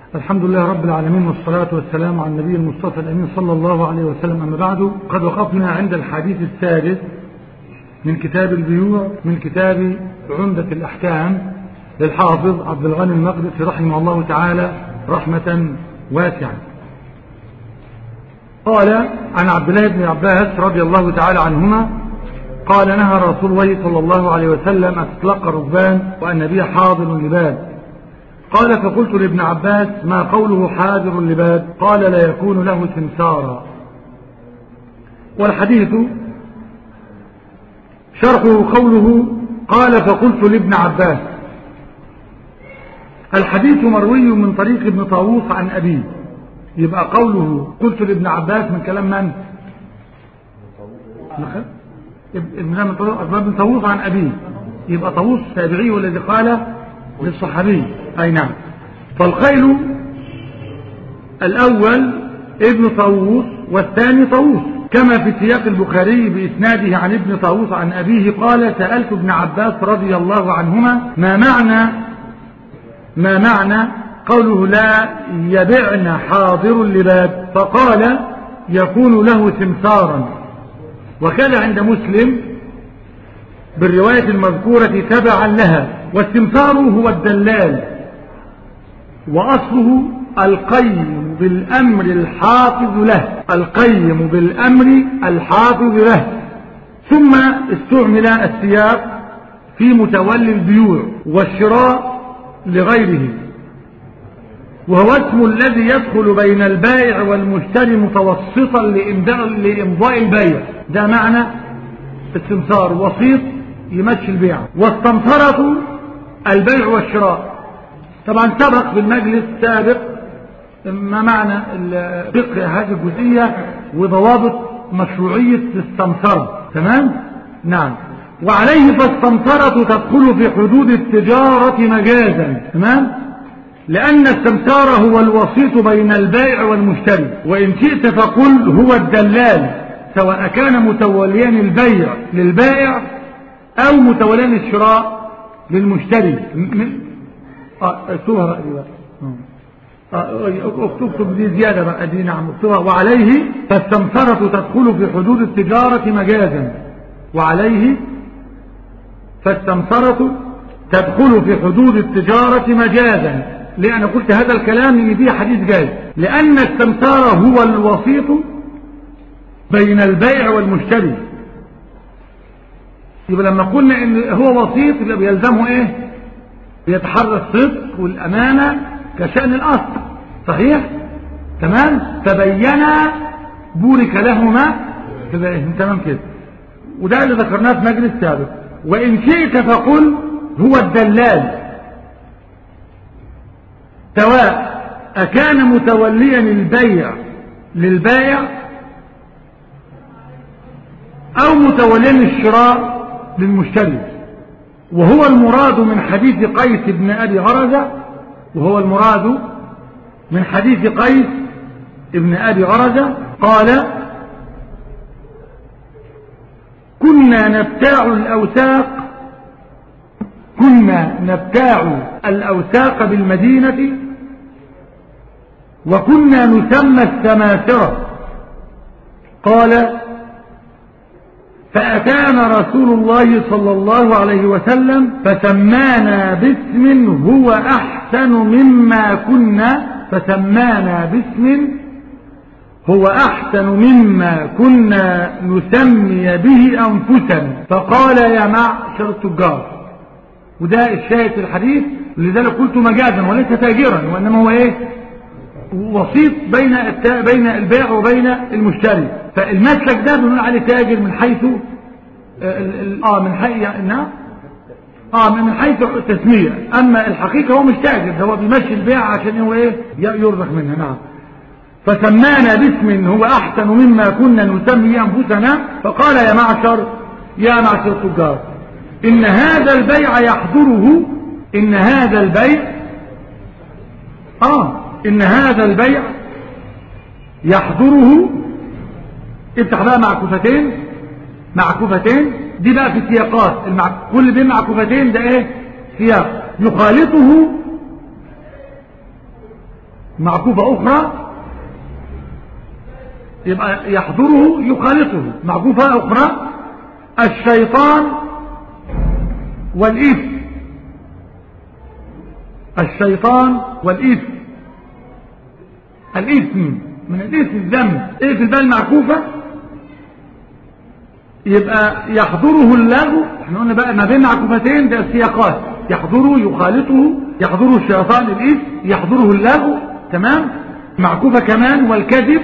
الحمد لله رب العالمين، والصلاة والسلام على النبي المصطفى الأمين صلى الله عليه وسلم. أما بعد، قد وقفنا عند الحديث السادس من كتاب البيوع من كتاب عمدة الأحكام للحافظ عبد الغني المقدسي رحمه الله تعالى رحمة واسعة. قال عن عبد الله بن عباس رضي الله تعالى عنهما قال: نهى رسول الله صلى الله عليه وسلم أن تطلق الركبان والنبي حاضر لباد. قال: فقلت لابن عباس: ما قوله حاضر لباد؟ قال: لا يكون له سمسارا. والحديث شرحه قوله: قال فقلت لابن عباس. الحديث مروي من طريق ابن طاووس عن أبيه، يبقى قوله قلت لابن عباس من كلام من؟ ابن طاووس عن أبيه، يبقى طاووس التابعي والذي قال للصحابي. أي نعم. فالقيل الأول ابن طاووس والثاني طاووس، كما في سياق البخاري بإسناده عن ابن طاووس عن أبيه قال: سألت ابن عباس رضي الله عنهما ما معنى قوله لا يبعن حاضر اللباد؟ فقال: يكون له سمسارا. وكان عند مسلم بالرواية المذكورة تبعا لها. والسمسار هو الدلال، وأصله القيم بالأمر الحافظ له، القيم بالأمر الحافظ له. ثم استعمل السياق في متولي البيوع والشراء لغيره، وهو اسم الذي يدخل بين البائع والمشتري متوسطا لإمضاء البيع. ده معنى السمسار، وسيط يمشي البيع. والسمسرة البيع والشراء. طبعا سبق في المجلس السابق ما معنى فقه هذه الجزئية وضوابط مشروعية السمسرة. تمام؟ نعم. وعليه فالسمسرة تدخل في حدود التجارة مجازا. تمام؟ لأن السمسار هو الوسيط بين البائع والمشتري. وإن شئت فقل هو الدلال، سواء كان متوليان البيع للبائع أو متوليان الشراء للمشتري. اكتبها بقى دي بقى، اكتب دي زيادة بقى دي. نعم اكتبها. وعليه فالسمسرة تدخل في حدود التجارة مجازا. وعليه فالسمسرة تدخل في حدود التجارة مجازا. ليه أنا قلت هذا الكلام؟ لأن دي حديث جاي. لأن السمسار هو الوسيط بين البائع والمشتري. يبقى لما قلنا ان هو وسيط يبقى بيلزمه ايه؟ بيتحرى الصدق والامانه كشأن الاصل. صحيح؟ تمام؟ تبينا بورك لهما. تمام كده. وده اللي ذكرناه في مجلس سابق. وان شئت فقل هو الدلال، سواء اكان متوليا البيع للبائع او متوليا الشراء للمشتري. وهو المراد من حديث قيس بن أبي غرزة، قال: كنا نبتاع الأوساق بالمدينة، وكنا نسمى السماسرة. قال: فأتانا رسول الله صلى الله عليه وسلم فسمانا باسم هو أحسن مما كنا نسمي به أنفسنا، فقال: يا معشر التجار. وده الشاهد في الحديث، لذلك قلت مجازا وليس تاجرا، وإنما هو إيه؟ وسيط بين البائع وبين المشتري. فالمسلك ده بنقول عليه تاجر من حيث من حيث التسمية. اما الحقيقة هو مش تاجر، ده هو بيمشي البيع عشان هو ايه؟ يرزق منها. نعم. فسمانا باسم هو احسن مما كنا نسمي انفسنا، فقال: يا معشر التجار، ان هذا البيع يحضره. افتح بقى معكوفتين دي بقى في سياقات. كل بين معكوفتين ده ايه؟ سياق. يخالطه معكوفة أخرى يبقى يحضره يخالطه. معكوفة أخرى الشيطان والإثم. الشيطان والإثم. الإثم من الإثم الذنب. إيه في الباء المعكوفة يبقى يحضره اللغو. احنا قلنا بقى ما بين معكوفتين ده السياقات. يحضره يخالطه، يحضره الشيطان الإثم، يحضره اللغو. تمام. معكوفة كمان والكذب،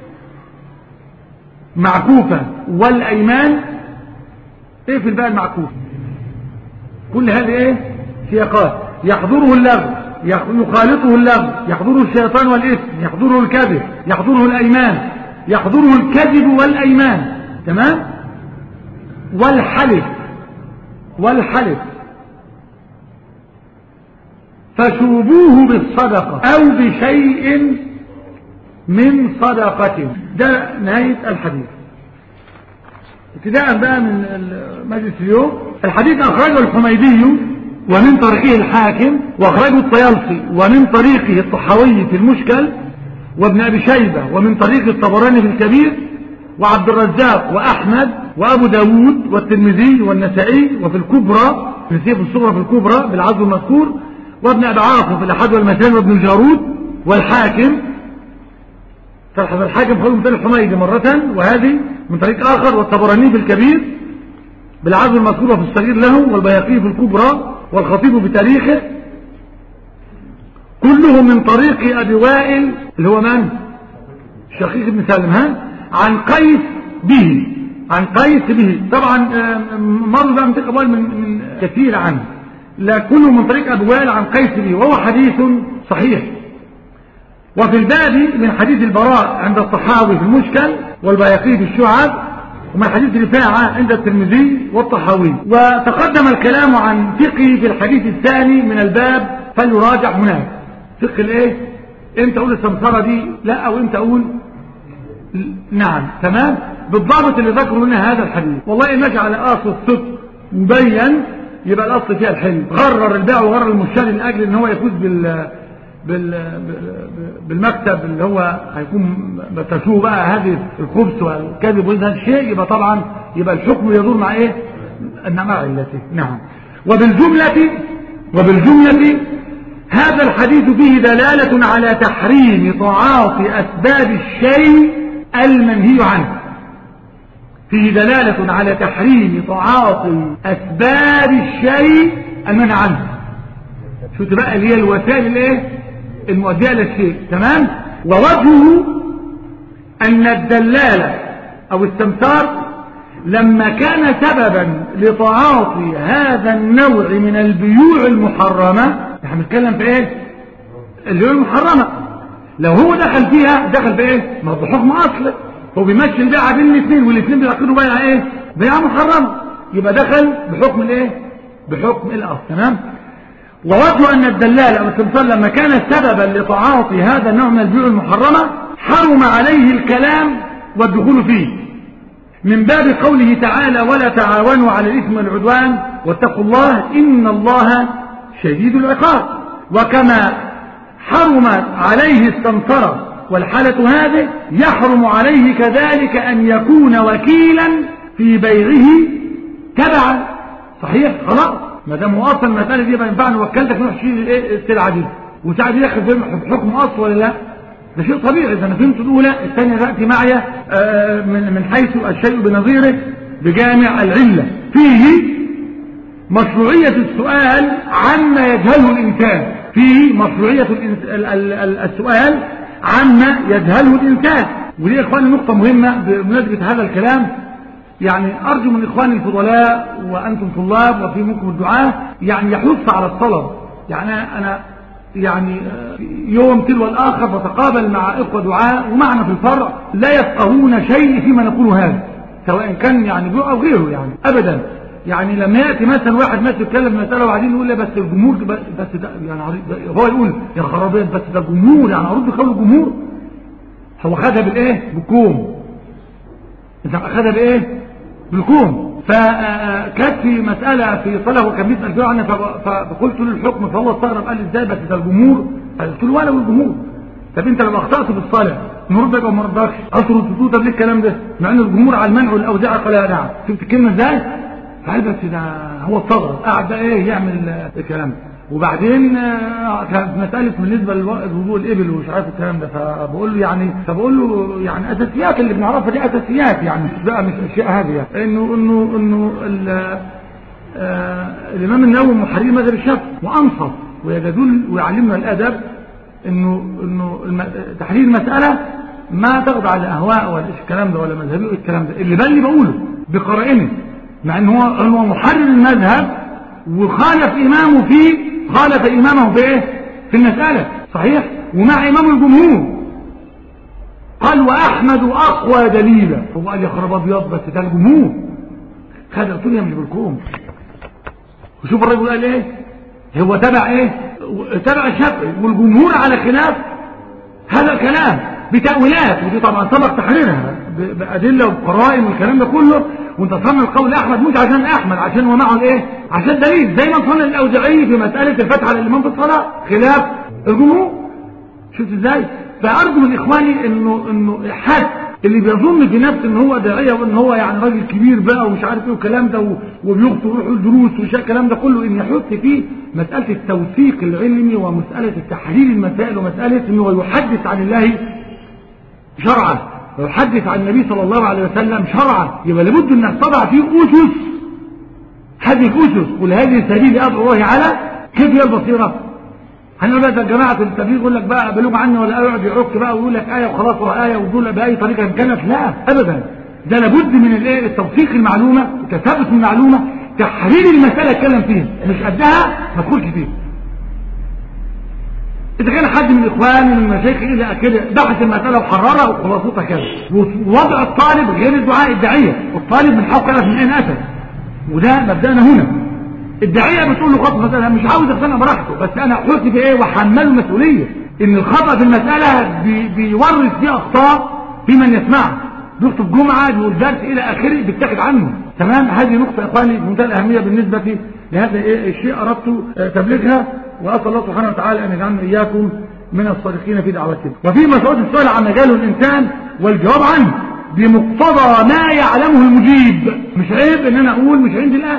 معكوفة والأيمان. ايه في الباء المعكوفة كل هذه ايه سياقات. يحضره اللغو، يخالطه اللغو، يحضره الشيطان والإثم، يحضره الكذب، يحضره الأيمان، يحضره الكذب والأيمان. تمام. والحلف. والحلف فشوبوه بالصدقة أو بشيء من صدقة. ده نهاية الحديث. ابتداء بقى من مجلس اليوم. الحديث أخرجه الحميدي ومن طريقه الحاكم، وأخرجه الطيالسي ومن طريقه الطحاوي في المشكل، وابن أبي شيبة ومن طريق الطبراني في الكبير، وعبد الرزاق وأحمد وأبو داود والترمذي والنسائي وفي الكبرى، في الصغرى في الكبرى بالعزو المذكور، وابن أبي عاصم في الأحد والمثاني، وابن الجارود والحاكم. فالحد الحاكم خلوا مثال الحميدي مرة وهذه من طريق آخر، والطبراني في الكبير بالعزو المذكور في الصغير له، والبيهقي في الكبرى، والخطيب بتاريخه، كلهم من طريق أبي وائل اللي هو من؟ شقيق بن سالم عن قيس به. عن قيس به. طبعا مروا بقى من طريق أبي وائل من كثير عنه، لا كله من طريق أبي وائل عن قيس به، وهو حديث صحيح. وفي الباب من حديث البراء عند الطحاوي في المشكل، والبيهقي في الشعب، ومن حديث رفاعة عند الترمذي والطحاوي. وتقدم الكلام عن فقه في الحديث الثاني من الباب، فليراجع هناك. فقه الايه؟ امتى اقول السمسرة دي لا، او امتى اقول نعم. تمام. بالضبط اللي ذكروا لنا هذا الحديث. والله ماشي على اصل الصدق مبين، يبقى الاصل فيها الحلم. غرر البيع وغرر المشتري من اجل ان هو يفوز بالمكتب اللي هو هيكون بتشوه بقى هذه الخبث والكذب وهذا الشيء، يبقى طبعا يبقى الحكم يدور مع ايه؟ مع علته. نعم. وبالجملة هذا الحديث فيه دلالة على تحريم تعاطي أسباب الشيء المنهي عنه. فيه دلالة على تحريم تعاطي أسباب الشيء المنهي عنه. شو تبقى اللي هي الوسائل الايه المؤدية للشيء. تمام. ووجهه أن الدلالة أو السمسار لما كان سببا لتعاطي هذا النوع من البيوع المحرمة، احنا بنتكلم في ايه؟ البيوع المحرمة. لو هو دخل فيها دخل في ايه؟ ما هو بحكم اصله، هو بيمشي البيعة بين الاثنين، والاثنين بيعقدوا بيعة ايه؟ بيعة محرمة، يبقى دخل بحكم الايه؟ بحكم الاصل. تمام. ووجه أن الدلال أو السمسار لما كان سببا لتعاطي هذا النوع من البيوع المحرمة حرم عليه الكلام والدخول فيه، من باب قوله تعالى: ولا تعاونوا على الإثم والعدوان واتقوا الله إن الله شديد العقاب. وكما حرمت عليه السمسرة والحالة هذه، يحرم عليه كذلك أن يكون وكيلا في بيعه تبعا. صحيح؟ خلاص، ما دام هو اصلا المساله دي ما ينفع نوكلتك نروح تشيل ايه السلعه دي، وساعه دي ياخد بحكم اصل ولا لا؟ ده شيء طبيعي. اذا انا فهمت الاولى، الثانيه تاتي معي من حيث الشيء بنظيره بجامع العله. فيه مشروعيه السؤال عما يجهله الانسان. فيه مشروعيه السؤال عما يجهله الانسان. ودي يا اخواني نقطه مهمه بمناسبه هذا الكلام. يعني أرجو من إخواني الفضلاء وأنتم طلاب وفي منكم الدعاء يعني يحث على الطلب. يعني أنا يعني يوم تلو الآخر بتقابل مع إخوة دعاء ومعنا في الفرع لا يفقهون شيء فيما نقول هذا، سواء كان يعني بيع أو غيره، يعني أبدا. يعني لما يأتي مثلا واحد مثلا يتكلم مسألة وبعدين يقول لي بس الجمهور بس ده يعني هو يقول يا خرابين بس ده الجمهور، يعني أرد قول الجمهور. هو خدها بالإيه؟ بالكوم. إنت أخدها بإيه؟ بالكوم. فكانت في مسألة في صلاة وكان بيسأل فيها عنها، فقلت له الحكم، فهو استغرب قال لي ازاي بس ده الجمهور؟ قلت له ولا الجمهور. طب انت لو اخطأت في الصلاة نردك او ما نردكش؟ اصل طب ليه الكلام ده مع ان الجمهور على المنع والاوزاع قال لا نعم؟ شفت الكلمة ازاي؟ فقال بس ده هو الصغر قاعد بقى ايه يعمل الكلام ده. وبعدين كانت مسألة بالنسبة لوضوء الإبل ومش عارف الكلام ده، فبقول له يعني أساسيات اللي بنعرفها دي أساسيات يعني مش بقى مش أشياء هذه إنه الإمام النووي محرر مذهب الشافعي وأنصف ويدل ويعلمنا الأدب إنه تحرير المسألة ما تخضع على أهواء ولا الكلام ده ولا مذهبي الكلام ده اللي بالي بقوله بقرائنه، مع إن هو محرر المذهب وخالف إمامه خالف إمامه بإيه؟ في المسألة صحيح؟ ومع إمام الجمهور قال وأحمد أقوى دليلا. هو قال يا خراب أبيض بس ده الجمهور خد الدنيا مش بالكوم. وشوف الرجل قال إيه؟ هو تبع إيه؟ تبع الشافعي والجمهور على خلاف هذا الكلام بتأويلات، ودي طبعا سبق تحريرها بأدلة وقرائن والكلام ده كله. وانت صنع القول احمد مش عشان احمد، عشان هو معه الايه؟ عشان دليل زي ما صنع الاوزاعي في مسألة الفتح على الامام في الصلاة خلاف الجمهور. شفت ازاي؟ فارجو من اخواني انه حد اللي بيظن في نفسه ان هو داعية وان هو يعني راجل كبير بقى ومش عارف ايه والكلام ده وبيخطئ ويروح الدروس الكلام ده كله، ان يحط فيه مسألة التوثيق العلمي ومسألة التحليل المسائل ومسألة انه يحدث عن الله شرعا ويحدث عن النبي صلى الله عليه وسلم شرعا. يبقى لابد ان تضع فيه اسس، هذه الاسس ولهذه سبيل ادعو الله على كيف هي البصيره. هنقول بقى جماعه التبليغ يقول لك بقى بلوغ عني ولا يقعد يعك بقى ويقول لك ايه وخلاص وايه ويقول باي طريقه كانت، لا ابدا. ده لابد من الايه؟ التوثيق المعلومه، تثبت المعلومه، تحرير المساله اتكلم فيها، مش قدها ما تدخلش فيها. إذا كان حد من الإخوان من المشايخ إلى كده بحث المسألة وحررها وخلاصتها كذا، ووضع الطالب غير الدعاء الداعية، والطالب من حقه يعرف من أين أتى، وده مبدأنا هنا. الداعية بتقول له خطأ مثلا مش عاوز يقتنع براحته، بس أنا أحط في إيه وحمله مسؤولية إن الخطأ في المسألة بيورث دي أخطاء في من يسمعه، بيخطب جمعة بيقول درس إلى آخره بيتاخد عنه. تمام؟ هذه نقطة يا إخواني بمنتهى الأهمية بالنسبة لهذا الشيء أردت تبليغها، وأسأل الله سبحانه وتعالى أن يجعلنا إياكم من الصادقين في دعوتهم. وفي مسؤولية السؤال عن مجاله الإنسان والجواب عنه بمقتضى ما يعلمه المجيب. مش عيب إن أنا أقول مش عندي الآن،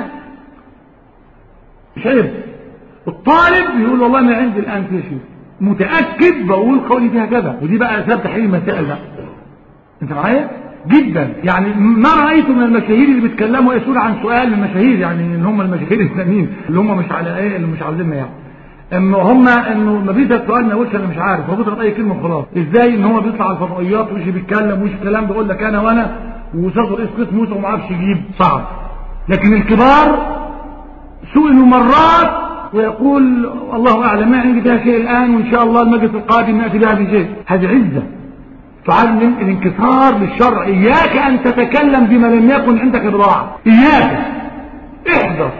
مش عيب. الطالب يقول والله ما عندي الآن في شيء متأكد بقول قولي فيها كذا، ودي بقى أسباب تحليل المسائل بقى. أنت معايا؟ جدا يعني ما رأيت من المشاهير اللي بيتكلموا يسألوا عن سؤال من المشاهير، يعني ان هم المشاهير الثانيين اللي هم مش على ايه اللي مش عاوزيننا يعني انه ما فيش سؤال ما يقولش انا مش عارف، هو بيضرب اي كلمه وخلاص. ازاي ان هو بيطلع على الفضائيات ويجي بيتكلم ويجي الكلام ده يقول لك انا وانا وصدر اسكت موسى وما عرفش يجيب صعب. لكن الكبار سئلوا مرات ويقول الله اعلم ما عندي فيها شيء الان وان شاء الله المجلس القادم ناتي بها بشيء. هذه عزه تعلم الانكسار للشرع. إياك أن تتكلم بما لم يكن عندك بضاعة، إياك احذر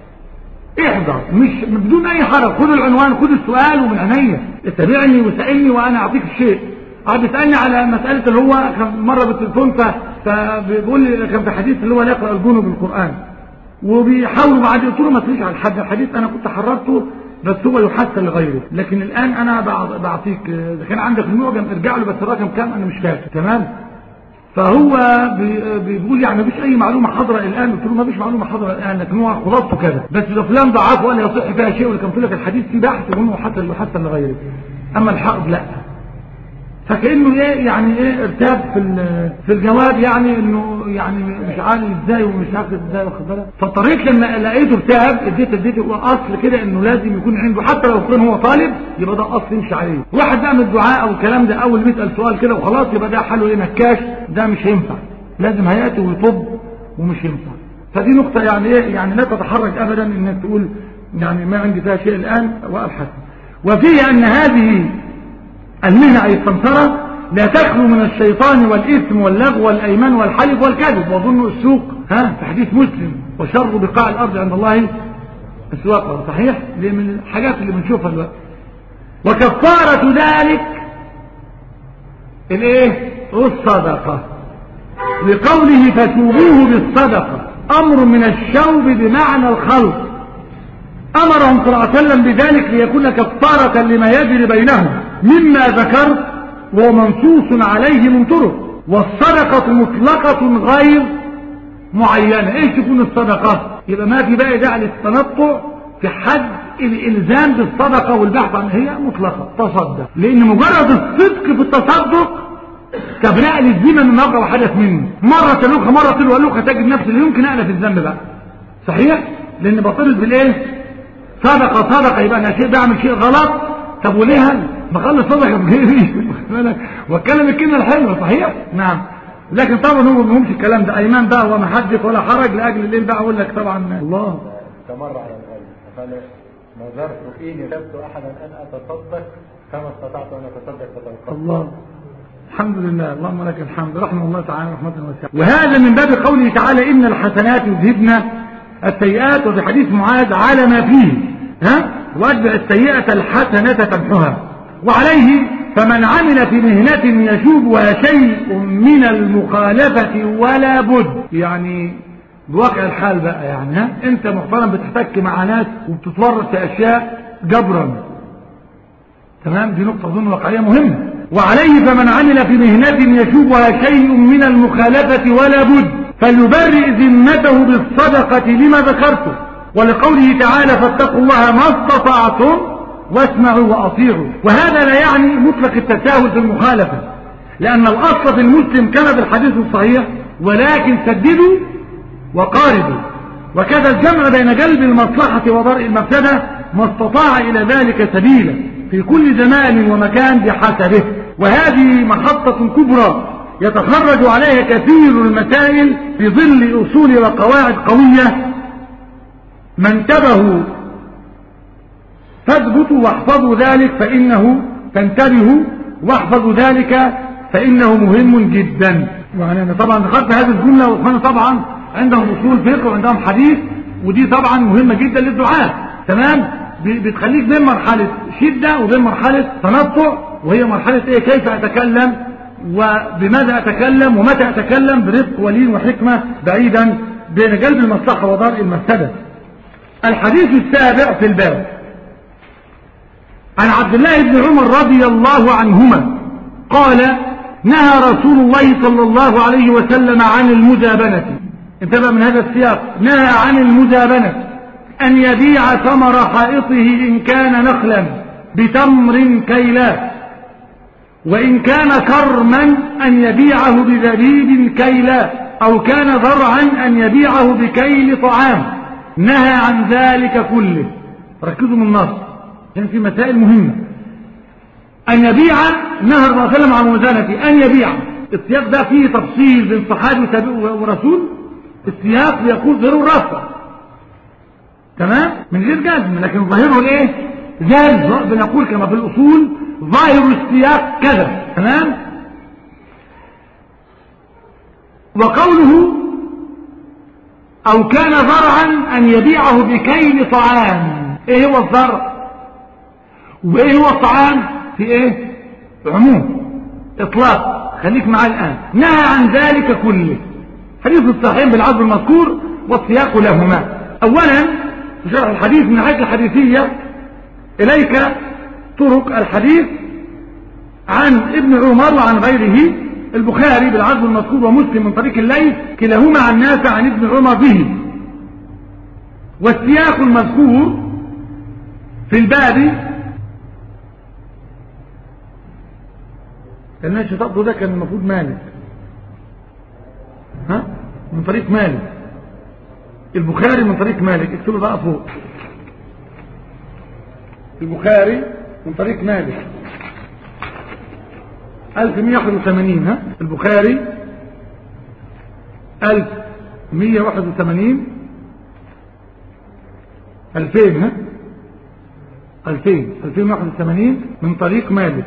مش بدون أي حرج. خذ العنوان خذ السؤال ومن عينيا اتبعني وسألني وأنا أعطيك الشيء. بيسألني على مسألة اللي هو كان مرة بالتليفون فبيقول لي كان في حديث اللي هو لا يقرأ الجنوب بالقرآن وبيحاولوا بعد قلت له ما تريش على الحد الحديث أنا كنت حررته بس هو يحسن لغيره، لكن الآن أنا بعطيك إذا كان عندك المعجم ارجع له بس الرقم كام أنا مش فاكر. تمام؟ فهو بيقول يعني مفيش أي معلومة حاضرة الآن. قلت له ما فيش معلومة حاضرة الآن لكن هو خلاصته كذا، بس لو فلان ضعف ولا يصح فيها شيء ولكن قلت لك الحديث فيه بحث وإنه يحسن لغيره. أما الحق لا، فكأنه ايه يعني ايه ارتاب في الجواب، يعني انه يعني مش عارف ازاي ومش عارف ازاي واخد بالك. فاضطريت لما لقيته ارتاب اديته اصل كده انه لازم يكون عنده حتى لو كان هو طالب يبقى ده اصل يمشي عليه. واحد بقى من الدعاء او الكلام ده اول بيسال سؤال كده وخلاص يبقى ده حله ايه نكاش، ده مش هينفع، لازم هياتي ويطب ومش ينفع. فدي نقطه يعني ايه يعني لا تتحرج ابدا انك تقول يعني ما عندي فيها شيء الان وابحث. وفيه ان هذه المهنة أي السمسرة لا تخلو من الشيطان والإثم واللغو والأيمان والحلف والكذب. وظن السوق في حديث مسلم وشر بقاع الأرض عند الله السواق، صحيح؟ دي من الحاجات اللي بنشوفها دلوقتي. وكفارة ذلك الايه؟ الصدقة، لقوله فشوبوه بالصدقة، أمر من الشوب بمعنى الخلق. أمرهم صلى الله عليه وسلم بذلك ليكون كفارة لما يجري بينهم مما ذكرت وهو منصوص عليه من طرق، والصدقة مطلقة غير معينة. ايش تكون الصدقة؟ يبقى ما في بقى داعي للتنطع في حد الالزام بالصدقة والبحث عن هي مطلقة. تصدق، لان مجرد الصدق في التصدق كبناء للذمة من موقع وحدث منه. مرة تلوخة مرة تلوخة تجد نفس اللي يمكن انا في الذنب بقى. صحيح؟ لان بطلت بالايه؟ صدقة يبقى انا شيء بعمل شيء غلط. طب وليه هل بخلص صدقة بغيري واتكلم الكلمة الحلوة. صحيح؟ نعم. لكن طبعا هو ما بيهمش الكلام ده، ايمان بقى وما حدث ولا حرج لاجل الليل بقى. اقول لك طبعا الله استمر على الغيب فقال نظرت إني وجدت أحدا أن أتصدق كما استطعت أن أتصدق فتوقفت. الله الحمد لله، اللهم لك الحمد، رحمه الله تعالى رحمة واسعة. وهذا من باب قوله تعالى إن الحسنات يذهبن السيئات، وفي حديث معاذ على ما فيه واتبع السيئة الحسنة تمحها. وعليه فمن عمل في مهنة يشوبها شيء من المخالفة ولا بد، يعني بواقع الحال بقى يعني انت محترم بتحتك مع ناس وبتتورط في اشياء جبرا. تمام؟ دي نقطة اظن واقعية مهمة. وعليه فمن عمل في مهنة يشوبها شيء من المخالفة ولا بد فليبرئ ذمته بالصدقة لما ذكرته، ولقوله تعالى فاتقوا الله ما استطعتم واسمعوا واطيعوا. وهذا لا يعني مطلق التساهل في المخالفة، لان الاصل في المسلم كما في الحديث الصحيح ولكن سددوا وقاربوا. وكذا الجمع بين جلب المصلحة وضرء المفسدة ما استطاع إلى ذلك سبيلا في كل زمان ومكان بحسبه. وهذه محطة كبرى يتخرج عليها كثير المسائل في ظل أصول وقواعد قوية. ما انتبهوا فاثبتوا واحفظوا ذلك فإنه تنتبهوا واحفظوا ذلك فإنه مهم جدا. يعني أنا طبعا ذكرت هذه الجملة وأخوانا طبعا عندهم أصول فقه وعندهم حديث، ودي طبعا مهمة جدا للدعاء. تمام؟ بتخليك بين مرحلة شدة وبين مرحلة تنطع، وهي مرحلة ايه؟ كيف أتكلم وبماذا أتكلم ومتى أتكلم برفق ولين وحكمة بعيدا بين جلب المصلحة وضرء المفسدة. الحديث السابع في الباب عن عبد الله بن عمر رضي الله عنهما قال نهى رسول الله صلى الله عليه وسلم عن المزابنة. انتبه من هذا السياق، نهى عن المزابنة أن يبيع ثمر حائطه إن كان نخلا بتمر كيلا، وإن كان كرما أن يبيعه بزبيب كيلا، أو كان ذرعا أن يبيعه بكيل طعام. نهى عن ذلك كله. ركزوا من النص يعني في مسائل مهمة. أن يبيع، نهى الرسول صلى الله عليه وسلم عن المزابنة أن يبيع. السياق ده فيه تفصيل بين صحابي ورسول. السياق بيقول ظهور الرفع تمام من غير جزم، لكن ظاهره الايه؟ زال. بنقول كما في الاصول ظاهر السياق كذا. تمام؟ وقوله او كان ذرعا ان يبيعه بكيل طعام. ايه هو الذرع وايه هو الطعام؟ في ايه؟ عموم اطلاق. خليك معي الان. نهى عن ذلك كله. حديث الصحيحين بالعرض المذكور والسياق لهما. اولا في شرح الحديث من حيث الحديثية إليك طرق الحديث عن ابن عمر وعن غيره. البخاري بالعرض المذكور ومسلم من طريق الليث كلاهما عن نافع عن ابن عمر به. والسياق المذكور في الباب الناس تقضوا ده كان المفروض مالك من طريق مالك. البخاري من طريق مالك. اكتبوا بقى فوق البخاري من طريق مالك 1181. البخاري 1181 2000 2081 من طريق مالك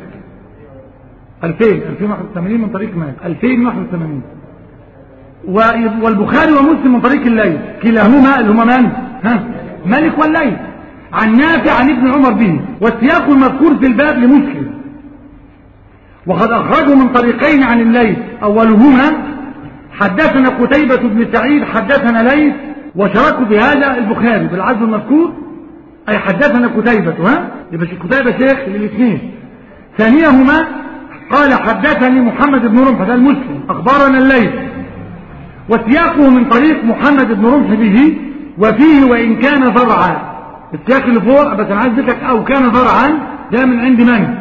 2081 من طريق مالك 2081. والبخاري ومسلم من طريق الليث كلاهما اللي هما من؟ مالك والليث عن نافع عن ابن عمر به. والسياق المذكور في الباب لمسلم، وقد أخرجه من طريقين عن الليث. أولهما حدثنا قتيبة بن سعيد حدثنا ليث، وشاركوا بهذا البخاري بالعزو المذكور أي حدثنا قتيبة. يبقى قتيبة شيخ للاثنين. ثانيهما قال حدثني محمد بن رمح ده المسلم أخبرنا الليث، وسياقه من طريق محمد بن رمح به وفيه وإن كان ذرعا. السياق اللي فوق بس أنا عايز ذكرك أو كان ذرعا ده من عند من؟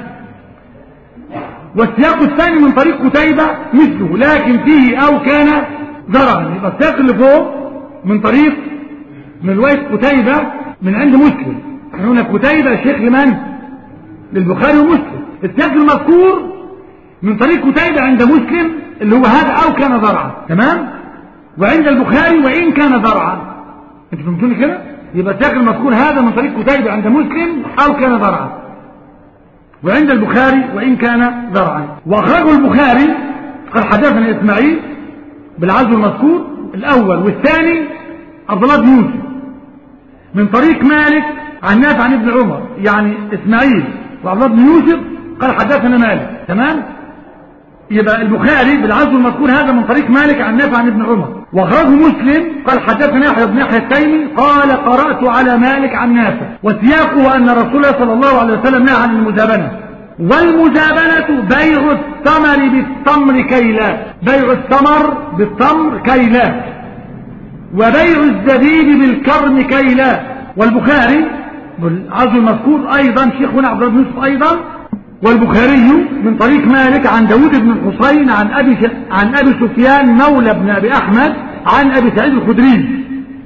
والسياق الثاني من طريق قتيبة مثله لكن فيه أو كان ذرعا. يبقى السياق اللي فوق من طريق من رواية قتيبة من عند مسلم. احنا هنا قتيبة شيخ لمن؟ للبخاري ومسلم. السياق المذكور من طريق قتيبة عند مسلم اللي هو هذا أو كان ذرعا، تمام؟ وعند البخاري وإن كان ذرعا. انتوا فهمتوني كده؟ يبقى السياق المذكور هذا من طريق قتيبة عند مسلم أو كان ذرعا، وعند البخاري وإن كان ذرعا. وأخرجه البخاري قال حدثنا إسماعيل بالعزو المذكور الأول والثاني عبد الله بن يوسف من طريق مالك عن نافع عن ابن عمر، يعني إسماعيل وعبد الله بن يوسف قال حدثنا مالك، تمام؟ يبقى البخاري بالعزو المذكور هذا من طريق مالك عن نافع عن ابن عمر. وأخرجه مسلم قال حدثنا يحيى بن يحيى التيمي قال قرأت على مالك عن نافع، وسياقه أن رسول الله صلى الله عليه وسلم نهى عن المزابنة. والمزابنة بيع الثمر بالتمر كيلا، بيع الثمر بالتمر كيلا، وبيع الزبيب بالكرم كيلا. والبخاري بالعزو المذكور أيضا شيخنا عبد الله بن يوسف أيضا، والبخاري من طريق مالك عن داود بن الحصين عن أبي سفيان مولى بن أبي أحمد عن أبي سعيد الخدري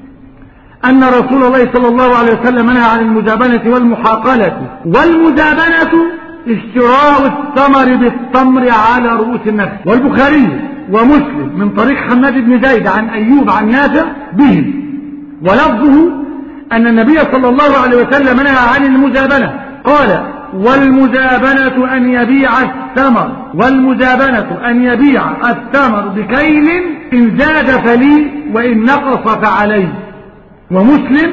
أن رسول الله صلى الله عليه وسلم نهى عن المزابنة والمحاقلة. والمزابنة اشتراء الثمر بالتمر على رؤوس النخل. والبخاري ومسلم من طريق حماد بن زيد عن أيوب عن نافع به، ولفظه أن النبي صلى الله عليه وسلم نهى عن المزابنة. قال والمزابنة أن يبيع الثمر، والمزابنة أن يبيع الثمر بكيل إن زاد فلي وإن نقص فعليه. ومسلم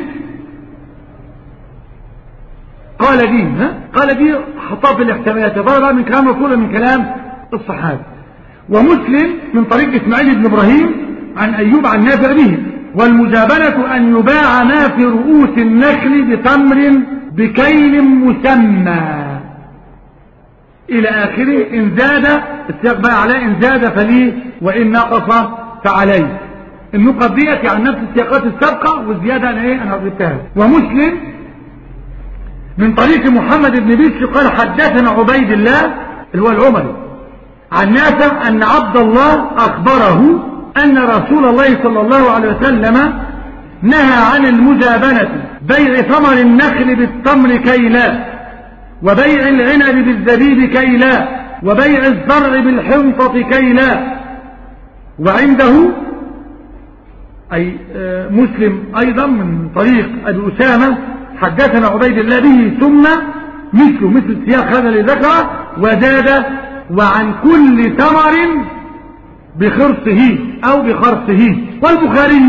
قال دي حطها في الاحتمالات ظاهرة من كلام رسول من كلام الصحابة. ومسلم من طريق إسماعيل بن إبراهيم عن أيوب عن نافع به. والمزابنة أن يباع ما في رؤوس النخل بتمر بكيل مسمى إلى آخره. إن زاد السياق بقى عليه إن زاد فليه وإن نقص فعليه. النقط ديت يعني نفس السياقات السابقة والزيادة أنا قلتها. ومسلم من طريق محمد بن بشر قال حدثنا عبيد الله اللي هو العمري عن نافع أن عبد الله أخبره أن رسول الله صلى الله عليه وسلم نهى عن المزابنة، بيع ثمر النخل بالتمر كيلا، وبيع العنب بالزبيب كيلا، وبيع الزرع بالحنطة كيلا. وعنده أي مسلم أيضا من طريق أبي أسامة حدثنا عبيد الله به ثم مثل السياق هذا اللي ذكره، وزاد وعن كل ثمر بخرصه أو بخرصه. والبخاري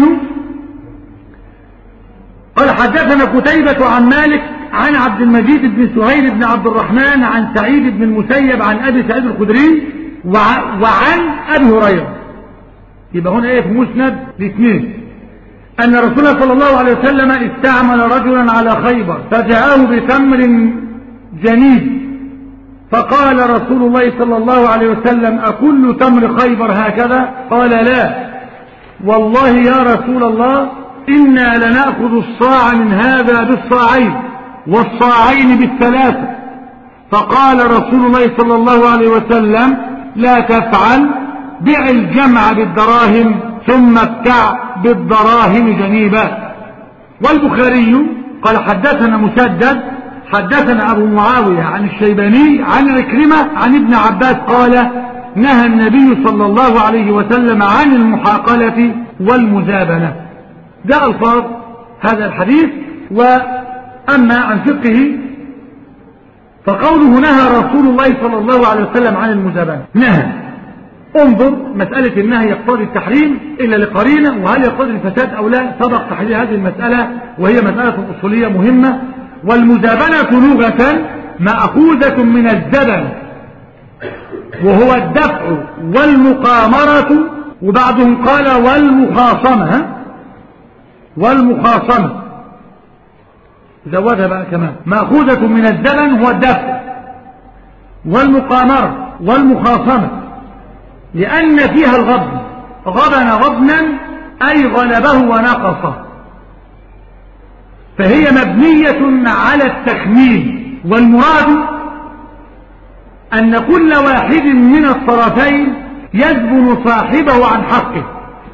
قال حدثنا قتيبة عن مالك عن عبد المجيد بن سهيل بن عبد الرحمن عن سعيد بن المسيب عن أبي سعيد الخدري وعن أبي هريرة. يبقى هنا في مسند الاثنين أن رسول الله صلى الله عليه وسلم استعمل رجلا على خيبر فجاءه بتمر جنيد، فقال رسول الله صلى الله عليه وسلم أكل تمر خيبر هكذا؟ قال لا والله يا رسول الله إنا لنأخذ الصاع من هذا بالصاعين والصاعين بالثلاثة. فقال رسول الله صلى الله عليه وسلم لا تفعل، بع الجمع بالدراهم ثم ابتع بالدراهم جنيبا. والبخاري قال حدثنا مسدد حدثنا أبو معاوية عن الشيباني عن عكرمة عن ابن عباس قال نهى النبي صلى الله عليه وسلم عن المحاقلة والمزابنة. ده ألفاظ هذا الحديث. وأما عن فقه فقوله نهى رسول الله صلى الله عليه وسلم عن المزابنة، نهى انظر مسألة النهي يقتضي التحريم إلا لقرينة، وهل يقتضي الفساد أو لا سبق تحليل هذه المسألة وهي مسألة أصولية مهمة. والمزابنة لغة مأخوذة من الزبن وهو الدفع والمقامرة، وبعضهم قال والمخاصمة زودها بقى كمان. مأخوذة من الزبن هو الدفع والمقامرة، والمخاصمة، لأن فيها الغبن، غبن غبنا أي غلبه ونقصه، فهي مبنية على التخمين. والمراد أن كل واحد من الطرفين يجبن صاحبه عن حقه،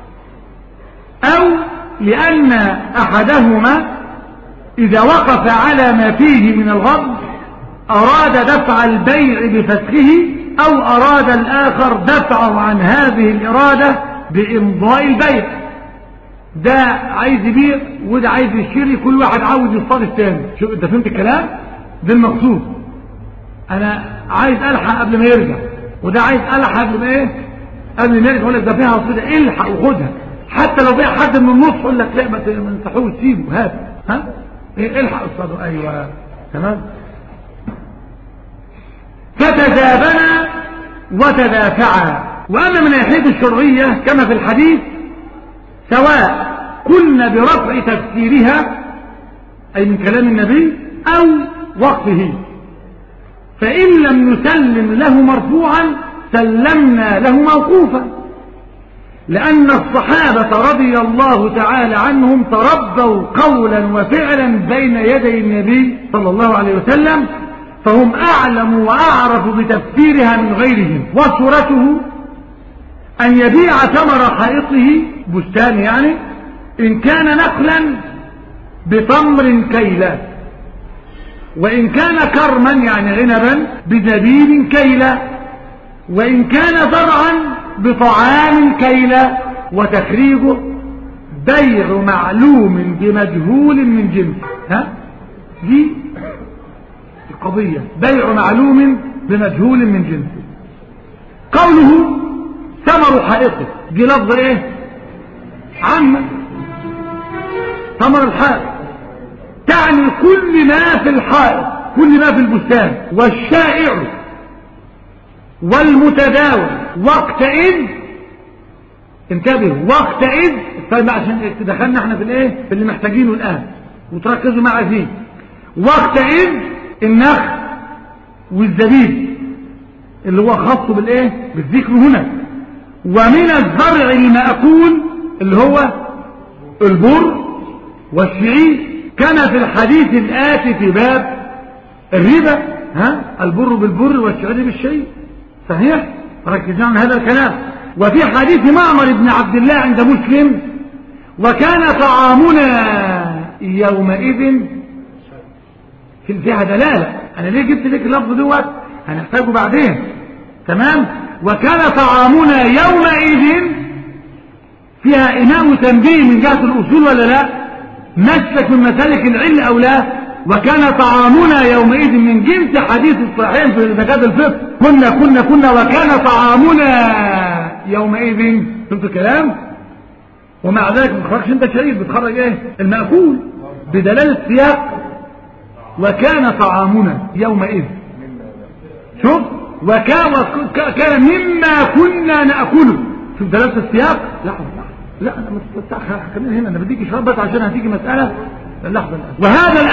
أو لأن أحدهما إذا وقف على ما فيه من الغبن أراد دفع البيع بفسخه، أو أراد الآخر دفعه عن هذه الإرادة بإمضاء البيع. ده عايز يبيع وده عايز يشتري، كل واحد عاوز يصطاد الثاني. شوف انت فهمت الكلام ده؟ المقصود انا عايز الحق قبل ما يرجع، وده عايز الحق قبل ما ايه، قبل ما يرجع. يقول لك ده فيها صيده، الحق وخدها. حتى لو بيع حد من النص يقول لك لا ما تنصحوش، سيبه هات، ها إيه الحق اصطاده. ايوه تمام. فتذابنا وتدافعا. واما من ناحيه الشرعيه كما في الحديث، سواء قلنا برفع تفسيرها أي من كلام النبي أو وقفه، فإن لم نسلم له مرفوعا سلمنا له موقوفا، لأن الصحابة رضي الله تعالى عنهم تربوا قولا وفعلا بين يدي النبي صلى الله عليه وسلم، فهم أعلم وأعرف بتفسيرها من غيرهم. وصورته أن يبيع ثمر حائطه، بستان يعني، إن كان نخلا بتمر كيلا، وإن كان كرما يعني عنبا بزبيب كيلا، وإن كان زرعا بطعام كيلا. وتخريجه بيع معلوم بمجهول من جنس. ها دي القضية، بيع معلوم بمجهول من جنس. قوله ثمر حائطه، دي لفظ ايه؟ عامة، ثمر الحائط تعني كل ما في الحائط، كل ما في البستان. والشائع والمتداول وقتئذ، انتبهوا وقتئذ، عشان دخلنا احنا في الايه، في اللي محتاجينه الان وتركزوا معي فيه. وقتئذ النخل والزبيب اللي هو خاص بالايه، بالذكر هنا. ومن الزرع المأكول اللي هو البر والشعير، كما في الحديث الآتي في باب الربا، ها البر بالبر والشعير بالشعير. صحيح، ركزنا على هذا الكلام. وفي حديث معمر بن عبد الله عند مسلم، وكان طعامنا يومئذ، فيها دلالة. انا ليه جبت لك اللفظ دوت؟ هنحتاجه بعدين. تمام. وكان طعامنا يومئذ فيها إناء تنبيه من جهة الأصول ولا لا؟ مسلك من مسالك العلم أو لا؟ وكان طعامنا يومئذ من جنس حديث الصحيحين في زكاة الفطر، كنا وكان طعامنا يومئذ. فهمت الكلام؟ ومع ذلك ما بتخرجش انت شريف، بتخرج ايه؟ المأكول بدلالة السياق. وكان طعامنا يومئذ، شوف، وكان مما كنا نأكله. شوف دلالة السياق. لحظة لا انا مستحق خلينا هنا، انا بديك اشرب بس عشان هتيجي مسألة. لحظة الآن.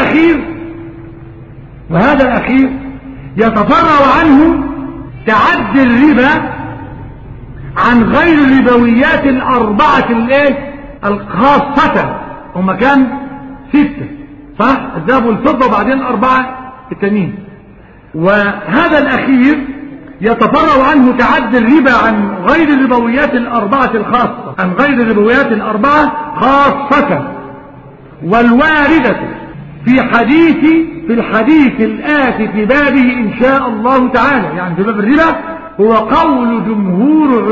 وهذا الأخير يتفرع عنه تعدي الربا عن غير الربويات الأربعة الايه الخاصة. هم كان 6 صح؟ الذهب والفضة وبعدين 4 التانيين. وهذا الأخير يتفرع عنه تعدي الربا عن غير الربويات الأربعة الخاصة، عن غير الربويات الأربعة خاصة. والواردة في الحديث الآتي في بابه إن شاء الله تعالى، يعني في باب الربا، هو قول جمهور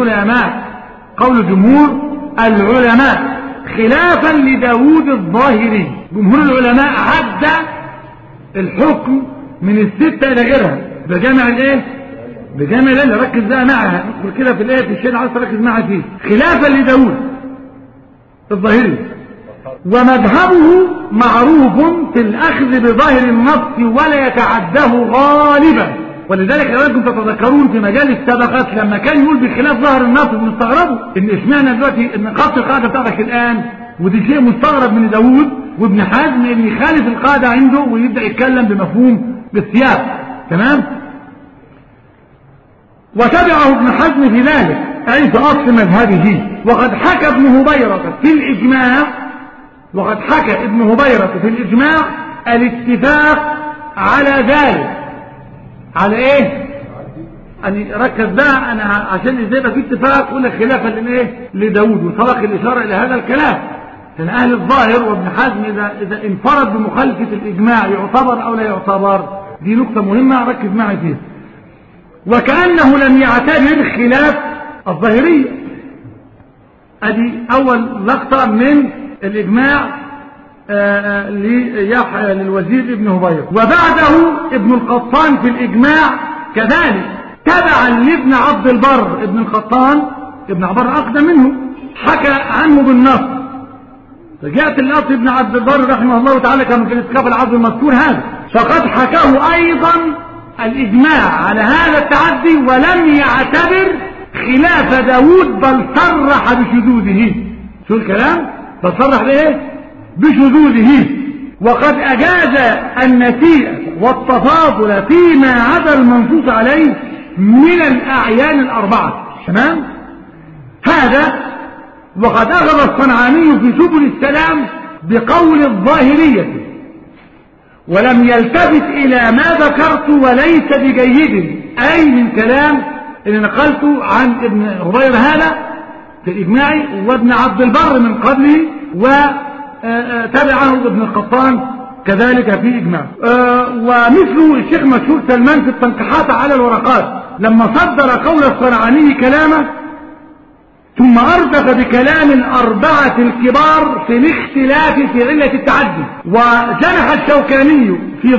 العلماء خلافا لداود الظاهري. جمهور العلماء عد الحكم من 6 إلى غيرها بجامع الايه؟ بجامع اللي ركز بقى معها كده في الايه، في الشيء اللي عايز تركز معها فيه، خلافا لداود الظاهري. ومذهبه معروف في الأخذ بظاهر النص ولا يتعداه غالبا. ولذلك لو انتم تتذكرون في مجال السبقات لما كان يقول بخلاف ظاهر النص بنستغربوا ان اشمعنى دلوقتي ان خط القاعده بتاعتك الان، ودي شيء مستغرب من داوود وابن حزم ان يخالف القاعده عنده ويبدا يتكلم بمفهوم بالسياق. تمام. وتبعه ابن حزم في ذلك أي في أصل مذهبه. وقد حكى ابن هبيرة في الإجماع الاتفاق على ذلك. على ايه؟ يعني ركز بقى انا عشان ازاي يبقى في اتفاق. اقول لك خلافا لايه؟ لداود، وسبق الاشاره الى هذا الكلام. كان اهل الظاهر وابن حزم اذا انفرد بمخالفه الاجماع يعتبر او لا يعتبر، دي نقطه مهمه ركز معي فيها. وكانه لم يعتبر خلاف الظاهريه. ادي اول لقطه من الاجماع للوزير ابن هبيرة. وبعده ابن القطان في الإجماع كذلك تبعا لابن عبد البر. ابن القطان ابن عبد البر أقدم منه، حكى عنه بالنص. رجعت الأصل ابن عبد البر رحمه الله تعالى كما في الإسكاف العظم المذكور هذا، فقد حكاه أيضا الإجماع على هذا التعدي ولم يعتبر خلاف داود، بل صرح بشذوذه. شو الكلام؟ بل صرح بإيه؟ بشذوذه. وقد أجاز النسيئة والتفاضل فيما عدا المنصوص عليه من الأعيان الأربعة. تمام؟ هذا وقد أخذ الصنعاني في سبل السلام بقول الظاهرية ولم يلتفت إلى ما ذكرت وليس بجيد، أي من كلام اللي نقلته عن ابن هبيرة هذا في الإجماع وابن عبد البر من قبله وتبعه ابن القطان كذلك في إجماع. ومثل الشيخ مشهور سلمان في التنقيحات على الورقات لما صدر قول الصنعاني كلامه ثم أردف بكلام الأربعة الكبار في الاختلاف في علة التعدي. وجنح الشوكاني في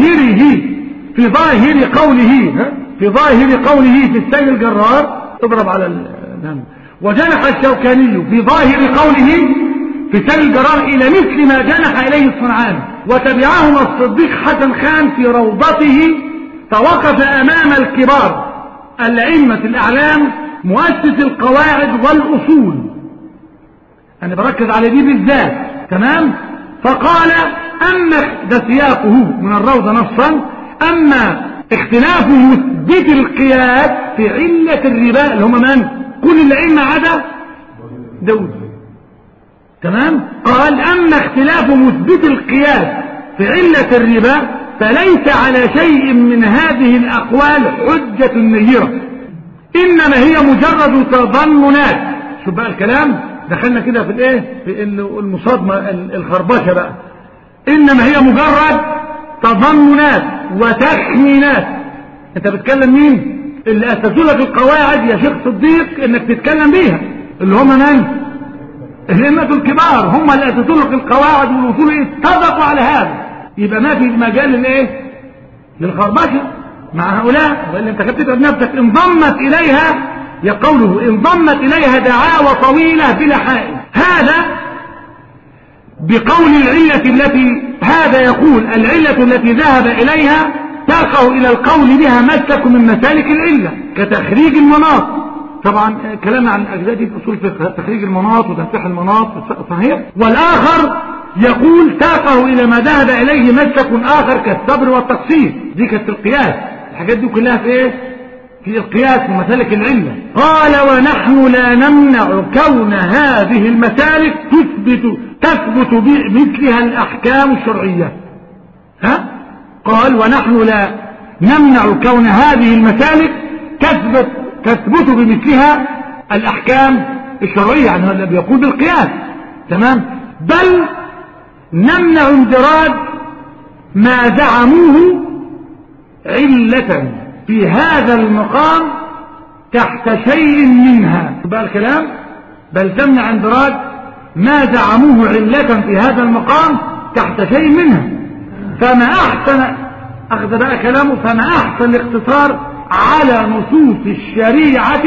ظاهر قوله في السيل الجرار اضرب على الهم. وجنح الشوكاني في ظاهر قوله في السيل الجرار إلى مثل ما جنح إليه الصنعاني. وتبعهما الصديق حسن خان في روضته، فوقف أمام الكبار الأئمة الأعلام مؤسس القواعد والأصول، أنا بركز على دي بالذات. تمام؟ فقال أما ده سياقه من الروضة نصا، أما اختلاف مثبت القياس في علة الربا اللي هم من؟ كل الأئمة عدا داود. تمام؟ قال أما اختلاف مثبت القياس في علة الربا فليس على شيء من هذه الأقوال حجة نيرة، إنما هي مجرد تضمنات. شوف بقى الكلام، دخلنا كده في الايه، في المصادمة الخربشة بقى. إنما هي مجرد تضمنات وتخمينات. انت بتكلم مين؟ اللي أسسوا لك القواعد يا شيخ صديق انك تتكلم بيها، اللي هم من؟ الأئمة الكبار، هم اللي أسسوا لك القواعد والأصول، اتفقوا على هذا. يبقى ما في مجال الايه؟ للخربشة مع هؤلاء، وإلا انت تتعب نفسك. انضمت إليها يا قوله انضمت إليها دعاوى طويلة بلا حائل. هذا بقول العلة التي هذا يقول العلة التي ذهب إليها تقع إلى القول بها مسلك من مسالك العلة كتخريج المناط. طبعا كلام عن أجزاء في أصول الفقه، تخريج المناط وتنسيح المناط صحيح. والآخر يقول تقع إلى ما ذهب إليه مسلك آخر كالصبر والتقصير. دي كانت القياس، الحاجات دي كلها في ايه؟ في القياس في مسالك العلة. قال ونحن لا نمنع كون هذه المسالك تثبت بمثلها الأحكام الشرعية. قال ونحن لا نمنع كون هذه المسالك تثبت بمثلها الأحكام الشرعية، يعني هذا بيقول بالقياس. تمام؟ بل نمنع اندراج ما زعموه علة في هذا المقام تحت شيء منها. بقى الكلام بل تمنع اندراج ما زعموه علة في هذا المقام تحت شيء منها. فما أحسن أخذ بقى كلامه، فما أحسن الاقتصار على نصوص الشريعة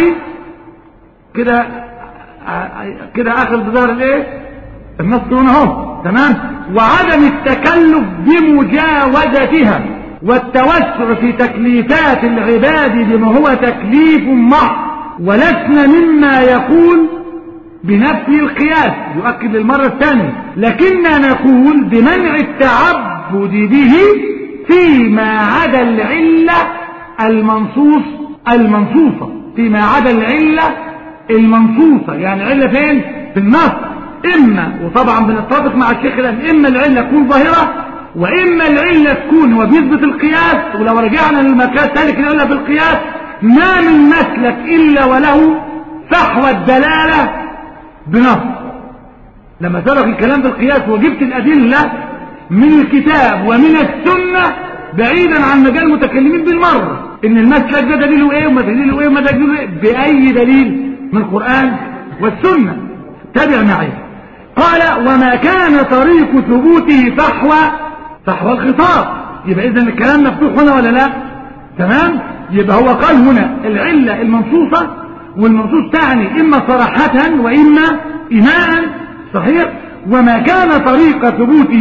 كده أخذ بظهر الايه؟ النص هنا اهو. تمام؟ وعدم التكلف بمجاوزتها والتوسع في تكليفات العباد بما هو تكليف محض. ولسنا مما يقول بنفي القياس، يؤكد للمرة الثانية، لكننا نقول بمنع التعبد به فيما عدا العلة المنصوص المنصوصة فيما عدا العلة المنصوصة. يعني العلة فين؟ في النص. إما، وطبعا بنتفق مع الشيخ الآن، إما العلة تكون ظاهرة، وإما العلة تكون وبيثبت القياس. ولو رجعنا للمكان سالك العلة في القياس ما من مسلك إلا وله فحوى الدلالة بنص. لما سبق الكلام في القياس وجبت الأدلة من الكتاب ومن السنة بعيدا عن مجال المتكلمين بالمرة، إن المسلك ده دليله إيه وما دليله إيه وما دليله إيه، بأي دليل من القرآن والسنة. تابع معي. قال وما كان طريق ثبوته فحوى الخطاب. يبقى إذن الكلام مفتوح هنا ولا لا؟ تمام. يبقى هو قال هنا العلة المنصوصة، والمنصوص تعني إما صراحة وإما إيماء. صحيح. وما كان طريق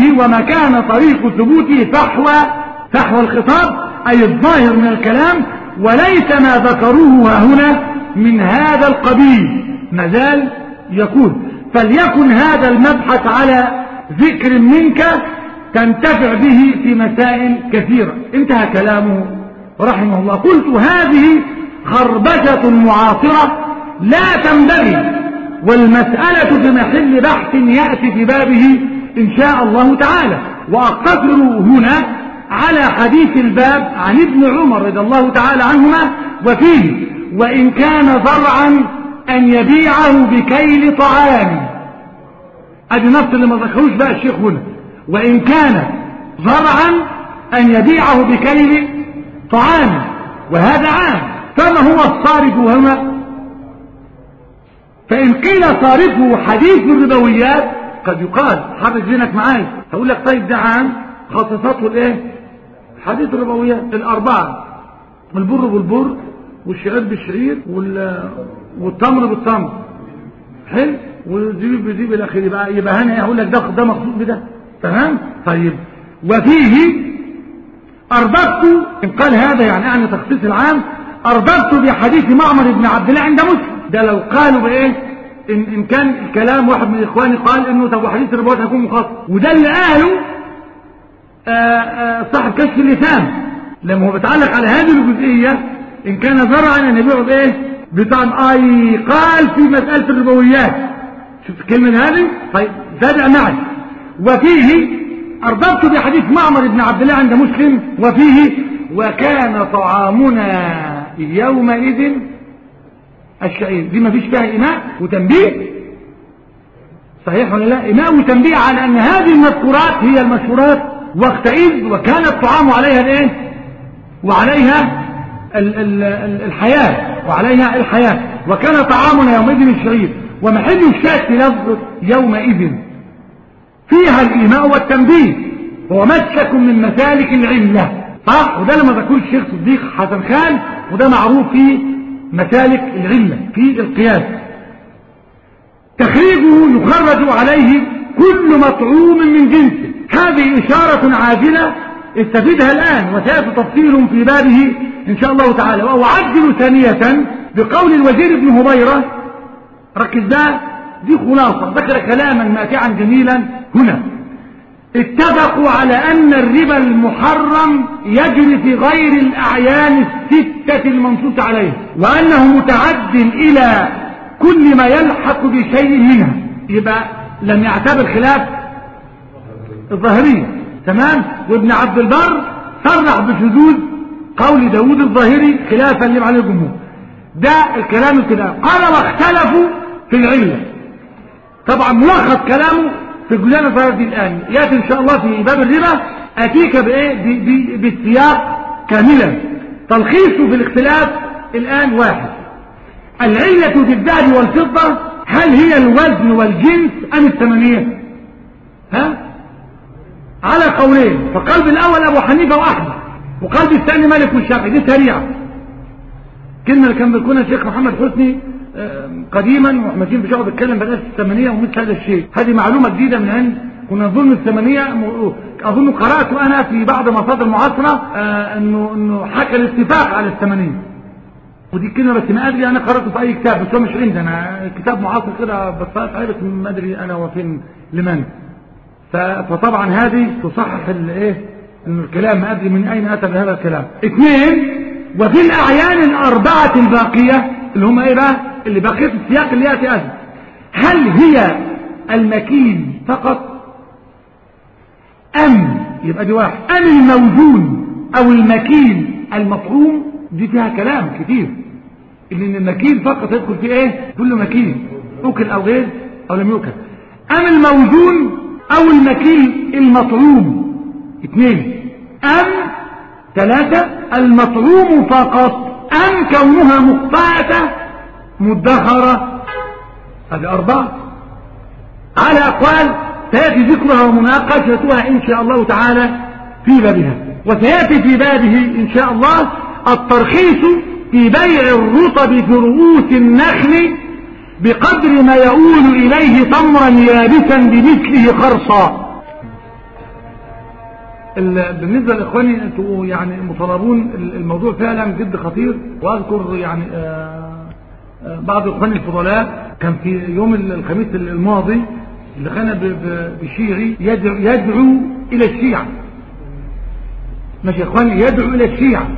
ثبوته فحوى الخطاب أي الظاهر من الكلام، وليس ما ذكروه هنا من هذا القبيل. مازال يقول فليكن هذا المبحث على ذكر منك تنتفع به في مسائل كثيرة. انتهى كلامه رحمه الله. قلت هذه خربشة معاصرة لا تنبغي، والمسألة في محل بحث يأتي في بابه إن شاء الله تعالى. وأقتصر هنا على حديث الباب عن ابن عمر رضي الله تعالى عنهما وفيه وإن كان ضرعا أن يبيعه بكيل طعام. أدي نص اللي ما ذكروش بقى الشيخ هنا. وإن كان ضرعا أن يبيعه بكيل طعام، وهذا عام. فما هو الصارف هنا؟ فإن قيل صارفه حديث الربويات قد يقال حرك ذهنك معايا، هقول لك طيب ده عام خصصته الايه؟ حديث الربويات الأربعة، البر بالبر والشعير بالشعير والتمر بالتمر. حلو. والزبيب بالزبيب الى اخره. يبقى هنا هقول لك ده مخصوص بده. تمام. طيب وفيه أرددت، إن قال هذا يعني تخصيص العام، أرددت بحديث معمر بن عبد الله عند مسلم. ده لو قالوا بإيه إن كان الكلام واحد من إخواني قال إنه طب وحديث الربوات هيكون مخصص، وده اللي قاله صاحب كشف اللسان لما هو بيتعلق على هذه الجزئية إن كان زرعا أن يبيعه بإيه بطعم. قال في مسألة الربويات. شفت الكلمة هذه؟ طيب تابع معي. وفيه أرددت بحديث معمر بن عبد الله عند مسلم وفيه وكان طعامنا يومئذ الشعير. دي ما فيش فيها إيماء وتنبيه. صحيح ولا لا؟ إيماء وتنبيه على أن هذه المذكورات هي المشهورات وقتئذ، وكان الطعام عليها الايه وعليها الحياة وكان طعامنا يومئذ الشعير. ومحل الشاهد في لفظ يومئذ فيها الإيماء والتنبيه، هو مسلك من مسالك العلة. صح. وده لما ذكر الشيخ صديق حسن خان، وده معروف في مسالك العلة في القياس. تخريجه يخرج عليه كل مطعوم من جنسه. هذه إشارة عاجلة استفيدها الآن وسيأتي تفصيل في بابه إن شاء الله تعالى. وأعجل ثانية بقول الوزير بن هبيرة. ركز ده، دي خلاصة ذكر كلاما ماتعا جميلا هنا. اتفقوا على أن الربا المحرم يجري في غير الأعيان الستة المنصوص عليه، وأنه متعد إلى كل ما يلحق بشيء منها. يبقى لم يعتبر خلاف الظاهرية. تمام. وابن عبد البر صرح بشذوذ قول داود الظاهري خلافا لما عليه الجمهور. ده الكلام الكلام. قال واختلفوا في العلة. طبعا ملخص كلامه في الجزئية الظاهرة دي الآن يأتي إن شاء الله في باب الربا. أتيك بإيه بالسياق كاملا. تلخيصه في الاختلاف الآن واحد: العلة في الذهب والفضة هل هي الوزن والجنس أم الثمنية؟ على قولين. فقال بالأول أبو حنيفة وأحمد، وقال بالثاني مالك والشافعي. دي سريعة. كلمة اللي كان بيكونها الشيخ محمد حسني قديما واحنا ماشيين في شعب بيتكلم بدأت الثمانية ومثل هذا الشيء. هذه معلومة جديدة من عند كنا نظن الثمانية. أظن قرأت أنا في بعض مصادر معاصرة إنه حكى الاتفاق على الثمانية، ودي كلمة بس ما أدري أنا قرأته في أي كتاب، بس هو مش عندي أنا كتاب معاصر كده بصيت عليه بس ما أدري أنا وفين لمن. فطبعا هذه تصحح إنه الكلام ما أدري من أين أتى بهذا الكلام. اثنين: وفي الأعيان الأربعة الباقية اللي هم إيه بقى اللي بقية السياق اللي يأتي أهل، هل هي المكين فقط أم يبقى دي واحد، أم الموزون أو المكين المطعوم؟ دي فيها كلام كتير، إن المكين فقط يدخل في إيه؟ كل مكين أكل أو غير أو لم يؤكل. أم الموزون أو المكين المطعوم؟ اثنين. أم ثلاثة المطعوم فقط، أم كونها مقطعة مدخرة؟ هذه أربعة على أقوال سيأتي ذكرها ومناقشتها إن شاء الله تعالى في بابها. وسيأتي في بابه إن شاء الله الترخيص في بيع الرطب في رؤوس النخل بقدر ما يؤول إليه تمرا يابسا بمثله خرصا. بالنسبة لإخواني أنتوا يعني مطالبون، الموضوع فعلا جد خطير. وأذكر يعني بعض إخواني الفضلاء كان في يوم الخميس الماضي اللي كان بشيعي يدعو إلى الشيعة، ماشي يا إخواني، يدعو إلى الشيعة.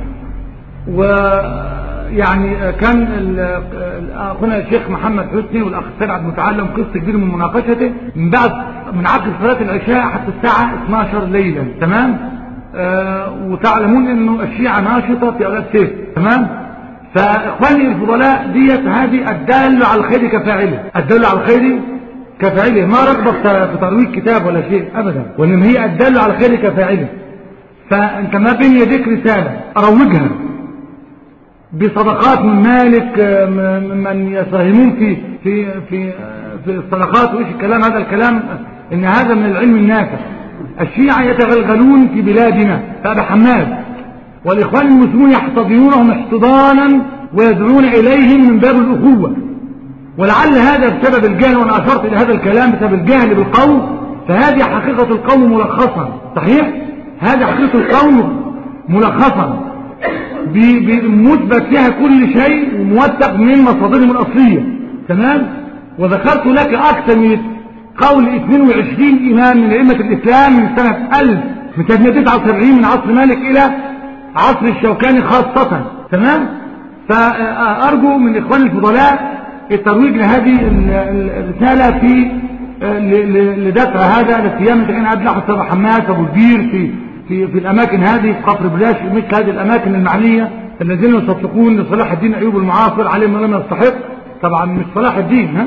ويعني كان أخونا الشيخ محمد حسني والأخ سعد متعلم قصة كبيرة من مناقشته من عقد صلاة العشاء حتى الساعة 12 ليلا، تمام. وتعلمون إنه الشيعة ناشطة في أولاد سيف، تمام. فإخواني الفضلاء ديت هذه الدالة على الخير كفاعله، الدالة على الخير كفاعله، ما رغبة في ترويج كتاب ولا شيء أبدا، وإنما هي الدالة على الخير كفاعله. فأنت ما بين يديك رسالة أروجها بصدقات من مالك من يساهمون في الصدقات وإيش الكلام. هذا الكلام إن هذا من العلم النافع. الشيعة يتغلغلون في بلادنا فأبا حماد، والإخوان المسلمون يحتضنونهم احتضانا ويدعون إليهم من باب الأخوة. ولعل هذا بسبب الجهل، وأنا أشرت إلى هذا الكلام بسبب الجهل بالقوم. فهذه حقيقة القوم ملخصا، صحيح، هذه حقيقة القوم ملخصا مثبت فيها كل شيء وموثق من مصادرهم الأصلية، تمام. وذكرت لك أكثر من قول 22 إمام من أئمة الإسلام من سنة 1279 من عصر مالك إلى عصر الشوكاني خاصة، تمام. فأرجو من إخواني الفضلاء الترويج لهذه الرسالة في لدفع هذا الاتيام. كان قبل أحد أبو حماد أبو البير في الأماكن هذه، في قصر بلاش، مثل هذه الأماكن المعنية الذين يصدقون لصلاح الدين أيوب المعاصر عليه ما لم يستحق. طبعا مش صلاح الدين،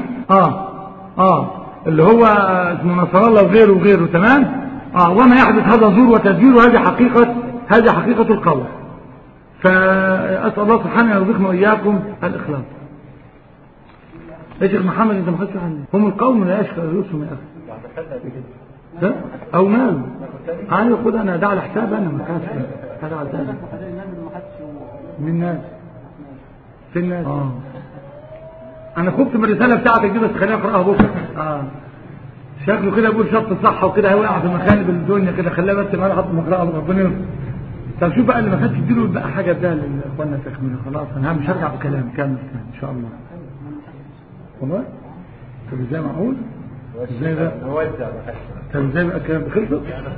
اللي هو اسمه نصر الله وغيره، تمام. وما يحدث هذا زور وتزوير، وهذه حقيقة القول. فأسأل الله سبحانه يرزقنا وإياكم الإخلاص. يا شيخ محمد انت ما خدتش عني هم القوم لا يشكر يوسف يا اخي او مال انا خد انا ده على حساب انا ما كانش هذا على حساب من الناس في الناس. انا خفت من الرساله بتاعتك دي، بس خليني اقراها بكره. شكله كده بيقول شط صحه وكده هيوقع في مخالب الدنيا كده، خليها بس معانا حط مقراها ربنا يرضى. طب شوف بقى اللي ما خدش اديله بقى حاجه ده لاخواننا تكمله. خلاص انا مش هرجع بكلام كامل ان شاء الله والله. طب ازاي معقول؟ ازاي ده؟ طب ازاي بقى الكلام خلص؟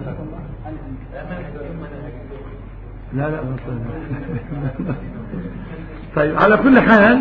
لا طيب على كل حال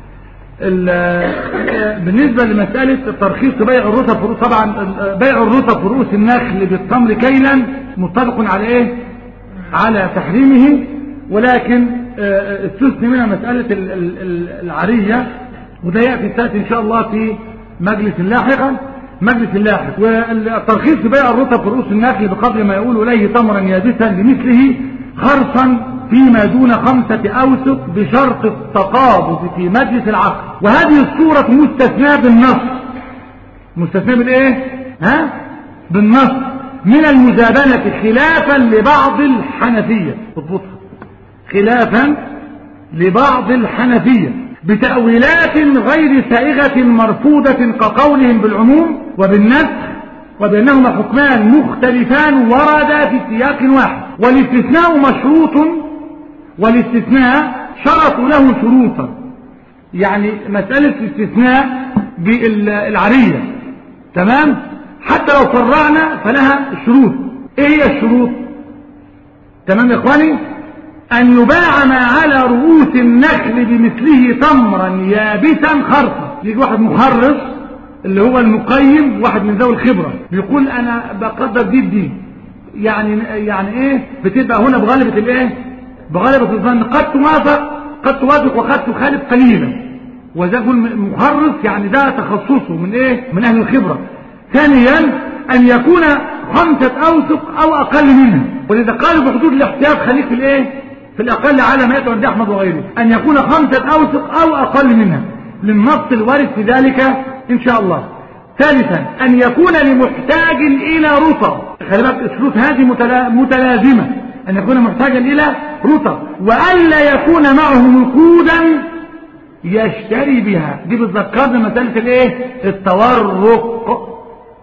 بالنسبة لمسألة ترخيص بيع الرطب، طبعا بيع الرطب في رؤوس النخل بالتمر كيلا متفق على ايه؟ على تحريمه، ولكن استثني منها مسألة العرية، وده يأتي إن شاء الله في مجلس لاحق. والترخيص في بيع الرطب في رؤوس النخل بقدر ما يقول إليه تمرا يابسا بمثله خرصا فيما دون 5 أوسق بشرط التقابض في مجلس العقد. وهذه الصورة مستثناة بالنص. مستثناة بالإيه؟ بالنص من المزابنة، خلافا لبعض الحنفية. اضبطها، خلافا لبعض الحنفية بتأويلات غير سائغة مرفوضة كقولهم بالعموم وبالنسخ، وبأنهما حكمان مختلفان وردا في سياق واحد. والاستثناء مشروط، والاستثناء شرطوا له شروطا. يعني مسألة الاستثناء بالعرية، تمام، حتى لو فرعنا فلها شروط. ايه هي الشروط؟ تمام يا اخواني. أن يباع ما على رؤوس النخل بمثله تمرا يابسا خرصا. يجي واحد مخرص اللي هو المقيم، واحد من ذوي الخبرة، بيقول أنا بقدر دي يعني إيه بتبقى هنا بغالبة الإيه، بغالبة الظن، قد توافق وقد تخالف قليلا. وده يقول مخرص يعني ده تخصصه من إيه، من أهل الخبرة. ثانيا أن يكون 5 أوسق أو أقل منها، ولذا قالوا بحدود الاحتياط خليك في الإيه، في الأقل على ما يتعد أحمد وغيره، أن يكون 5 أوسق أو أقل منها للنص الوارد في ذلك إن شاء الله. ثالثا أن يكون لمحتاج إلى رطب، خلي بالك الشروط هذه متلازمة، أن يكون محتاجا إلى رطب، وألا يكون معه نقودا يشتري بها. دي بتذكرنا مسألة الإيه، التورق.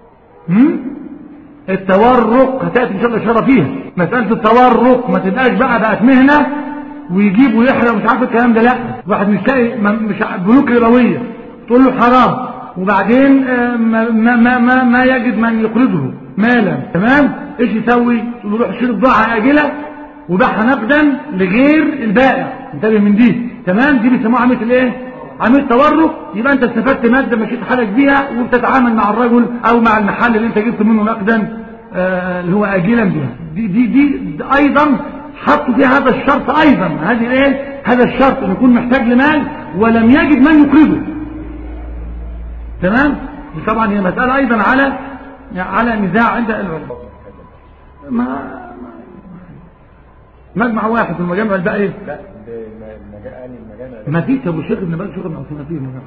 التورق هتأتي إن شاء الله إشارة فيها. مسألة التورق ما تبقاش بقت مهنة ويجيب ويحرق مش عارف الكلام ده، لا. واحد مش لاقي مش بنوك ربوية تقول له حرام، وبعدين ما يجد من يقرضه مالا، تمام، ايش يسوي؟ يروح يشتري بضاعة آجلة وباعها نقدا لغير البائع. انتبه من دي، تمام. دي بيسموها عملية الايه، عملية تورق. يبقى انت استفدت مادة مشيت حالك بيها وبتتعامل مع الرجل او مع المحل اللي انت جبت منه نقدا اللي هو آجلا بها. دي ايضا حطوا فيها هذا الشرط ايضا، هذه ايه، هذا الشرط ان يكون محتاج لمال ولم يجد من يقرضه، تمام. طبعا هي مسألة ايضا على نزاع عند العلماء. مجمع واحد في المجامع الباقي لا المجامع ما فيش ابو شيخ ابن باز شيخ ابن عثمان فيه مجامع.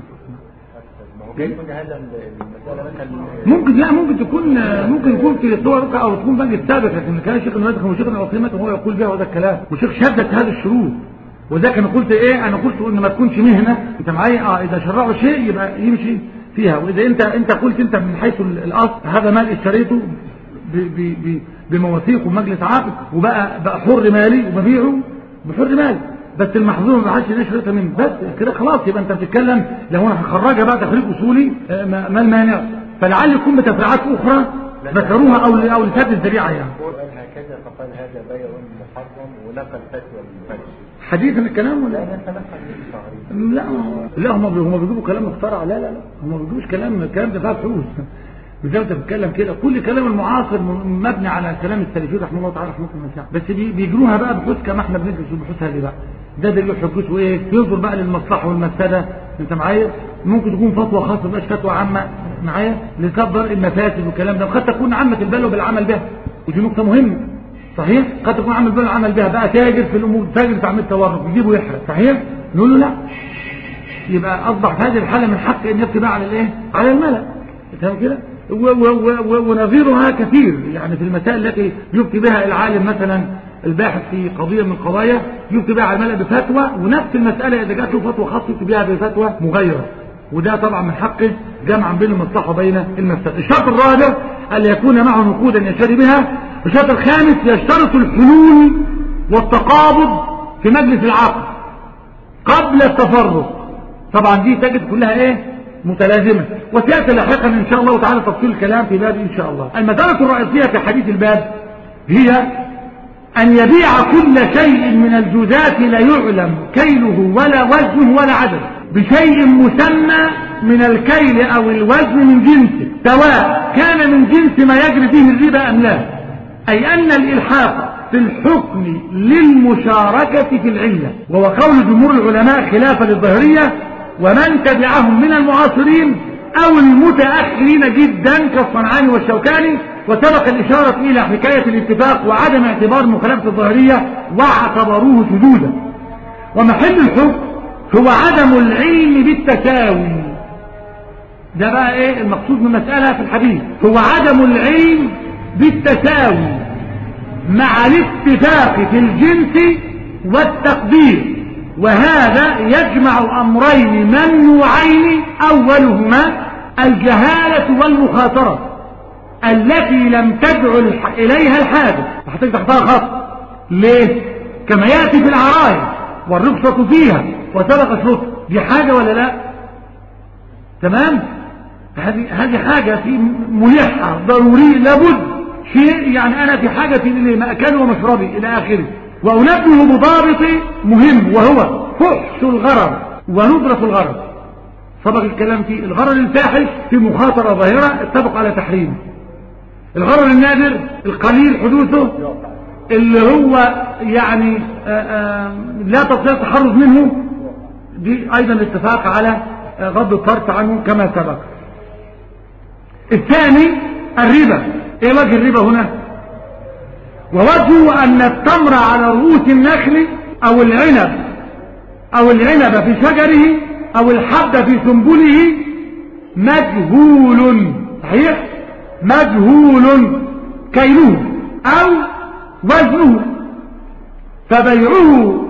ممكن لا ممكن يكون في صور او تكون بقى سابق، لكن كان الشيخ ابن باز وشيخ ابن عثمان وهو يقول بها هذا الكلام، والشيخ شدد هذه الشروط. وذاك انا قلت ايه، انا قلت ان ما تكونش مهنه، انت معايا؟ اذا شرعوا شيء يبقى يمشي فيها. واذا انت قلت انت من حيث الاصل هذا مال اشتريته بمواثيق ومجلس عقد وبقى حر مالي وببيعه بحر مالي، بس المحظور ما حدش يشتريها منه، بس كده خلاص. يبقى انت بتتكلم لو انا هخرجها بقى تخريج اصولي ما المانع، فلعل يكون بتفريعات اخرى ذكروها او لسد الذريعه يعني. هكذا فقال هذا بيع محرم ونقل فتوى للفرج حديث من الكلام ولا لا هم بيجيبوا كلام مخترع. لا هم ما بيجيبوش الكلام ده فيها بحوث زي ما انت بتتكلم كده. كل كلام المعاصر مبني على كلام السلفيين رحمه الله تعالى رحمه الله، بس بيجروها بقى بحوث كما احنا بندرس البحوث هذه بقى. ده اللي يحجوه ايه، ينظر بقى للمصلحه والمفسده، انت معايا؟ ممكن تكون فتوى خاصه مش فتوى عامه معايا لتقدر المفاسد والكلام ده، وقد تكون عامه البال بالعمل بها، ودي نقطه مهمه صحيح. قد تكون عامه البال بالعمل بها بقى تاجر في الامور، تاجر في عمليه التورق يجيبه يحرق، صحيح؟ نقول له لا، يبقى اصبح في هذه الحاله من حق ان يفتي بقى على الايه، على الملأ، تمام كده. ونظيرها كثير يعني في المسائل التي يفتي بها العالم مثلا الباحث في قضية من القضايا يفتي بها على الملأ بفتوى، ونفس المسألة إذا جاءت له فتوى خاصة يفتي بها بفتوى مغيرة، وده طبعا من حقه جمعا بين المصلحة وبين المفسدة. الشرط الرابع أن يكون معه نقودا يشتري بها. الشرط الخامس يشترط الحلول والتقابض في مجلس العقد قبل التفرق. طبعا دي تجد كلها ايه، متلازمة، وسيأتي لاحقا ان شاء الله تعالى تفصيل الكلام في باب ان شاء الله. المسألة الرئيسية في حديث الباب هي ان يبيع كل شيء من الجزات لا يعلم كيله ولا وزنه ولا عدد بشيء مسمى من الكيل او الوزن من جنسه، سواء كان من جنس ما يجري فيه الربا ام لا. اي ان الالحاق في الحكم للمشاركة في العلة، وهو قول جمهور العلماء خلافا للظاهرية ومن تبعهم من المعاصرين او المتأخرين جدا كالصنعاني والشوكاني. وسبق الاشارة الى حكاية الاتفاق وعدم اعتبار مخالفة الظاهرية واعتبروه سدودا. ومحل الحكم هو عدم العلم بالتساوي. ده بقى ايه المقصود من مسألة في الحديث، هو عدم العلم بالتساوي مع الاتفاق في الجنس والتقدير، وهذا يجمع امرين ممنوعين، اولهما الجهالة والمخاطرة التي لم تدع اليها الحاجة. هتجد تحتها خط ليه؟ كما يأتي في العراية والرخصة فيها وسبق شروط، دي حاجة ولا لا؟ تمام؟ هذه حاجة في ملحة ضروري لابد شيء، يعني انا في حاجة لمأكلي ومشربي الى اخره، وأنبه بضابط مهم وهو فحش الغرر وندرة الغرر. سبق الكلام في الغرر الفاحش في مخاطرة ظاهرة اتفق على تحريمه. الغرر النادر القليل حدوثه اللي هو يعني لا تستطيع التحرز منه، دي ايضا الاتفاق على غض الطرف عنه كما سبق. الثاني الربا. ايه وجه الربا هنا؟ ووجهه ان التمر على رؤوس النخل او العنب في شجره او الحب في سنبله مجهول، صحيح؟ مجهول كيله او وزنه، فبيعه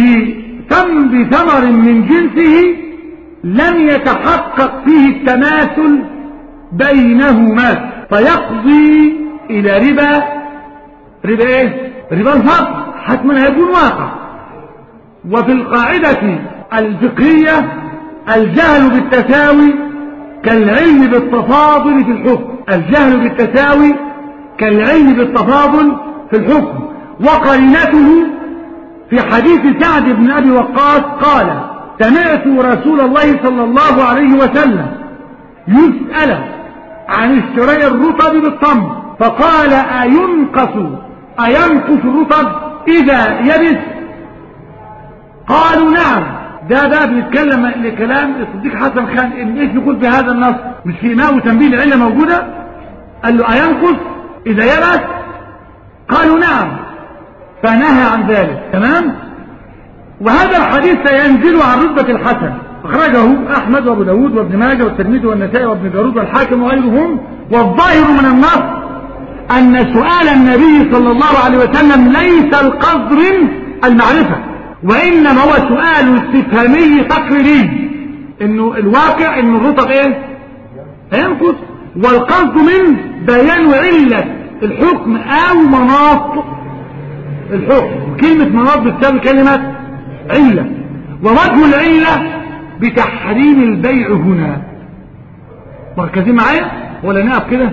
بثمر من جنسه لم يتحقق فيه التماثل بينهما فيقضي الى ربا ايه؟ ربا الفضل، حتما هيكون واقع. وفي القاعدة الفقهية الجهل بالتساوي كالعلم بالتفاضل في الحكم. الجهل بالتساوي كالعلم بالتفاضل في الحكم. وقرينته في حديث سعد بن أبي وقاص قال: سمعت رسول الله صلى الله عليه وسلم يسأل عن اشتراء الرطب بالتمر فقال: أينقص الرطب إذا يبس؟ قالوا نعم. ده بيتكلم لكلام الصديق حسن خان ان ايش نقول بهذا النص؟ مش في ماء وتنبيه العلة موجودة؟ قال له: أينقص إذا يبس؟ قالوا نعم، فنهى عن ذلك. تمام. وهذا الحديث سينزل عن رتبة الحسن، أخرجه أحمد وأبو داود وابن ماجه والترمذي والنسائي وابن جارود والحاكم وغيرهم. والظاهر من النص أن سؤال النبي صلى الله عليه وسلم ليس القصد من المعرفة، وإنما هو سؤال استفهامي تقريري، إنه الواقع إنه الرطب إيه؟ ينقص، والقصد من بيان علة الحكم أو مناط الحكم. كلمة مناط بتساوي كلمة علة، ووجه العلة بتحريم البيع هنا. مركزين معايا ولا نقف كده؟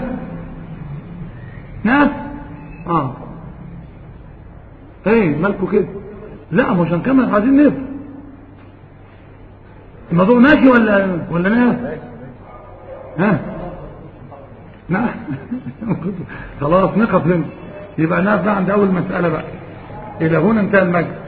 نقف؟ ايه مالكوا كده؟ لا مش هنكمل، عايزين نقف. الموضوع ماشي ولا نقف؟ ها نقف. خلاص نقف هنا. يبقى نقف بقى عند اول مسألة بقى. الى هنا انتهى المجلس.